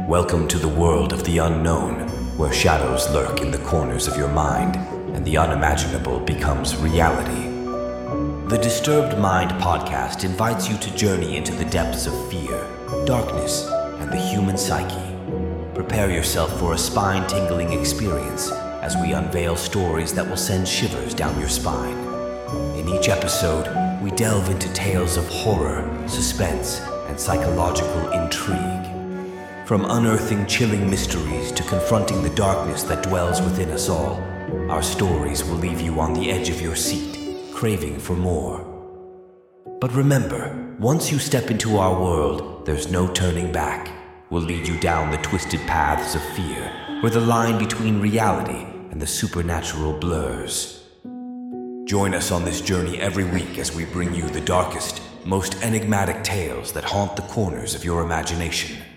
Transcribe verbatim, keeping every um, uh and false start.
Welcome to the world of the unknown, where shadows lurk in the corners of your mind, and the unimaginable becomes reality. The Disturbed Mind podcast invites you to journey into the depths of fear, darkness, and the human psyche. Prepare yourself for a spine-tingling experience as we unveil stories that will send shivers down your spine. In each episode, we delve into tales of horror, suspense, and psychological intrigue. From unearthing chilling mysteries to confronting the darkness that dwells within us all, our stories will leave you on the edge of your seat, craving for more. But remember, once you step into our world, there's no turning back. We'll lead you down the twisted paths of fear, where the line between reality and the supernatural blurs. Join us on this journey every week as we bring you the darkest, most enigmatic tales that haunt the corners of your imagination.